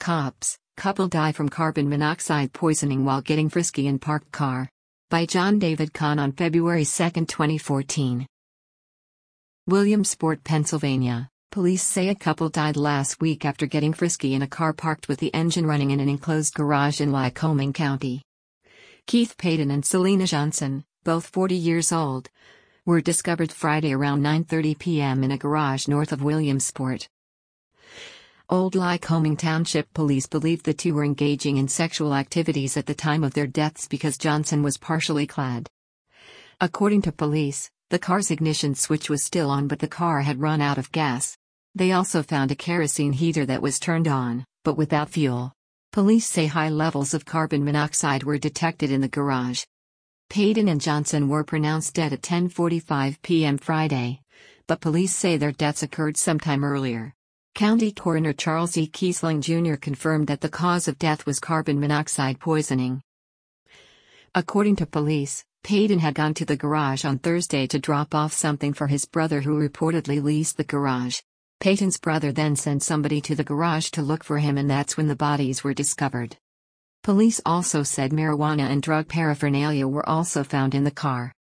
Cops, couple die from carbon monoxide poisoning while getting frisky in parked car. By John David Kahn on February 2, 2014. Williamsport, Pennsylvania. Police say a couple died last week after getting frisky in a car parked with the engine running in an enclosed garage in Lycoming County. Keith Payton and Selena Johnson, both 40 years old, were discovered Friday around 9:30 p.m. in a garage north of Williamsport. Old Lycoming Township police believe the two were engaging in sexual activities at the time of their deaths because Johnson was partially clad. According to police, the car's ignition switch was still on but the car had run out of gas. They also found a kerosene heater that was turned on, but without fuel. Police say high levels of carbon monoxide were detected in the garage. Payton and Johnson were pronounced dead at 10:45 p.m. Friday, but police say their deaths occurred sometime earlier. County Coroner Charles E. Kiesling Jr. confirmed that the cause of death was carbon monoxide poisoning. According to police, Payton had gone to the garage on Thursday to drop off something for his brother who reportedly leased the garage. Payton's brother then sent somebody to the garage to look for him, and that's when the bodies were discovered. Police also said marijuana and drug paraphernalia were also found in the car.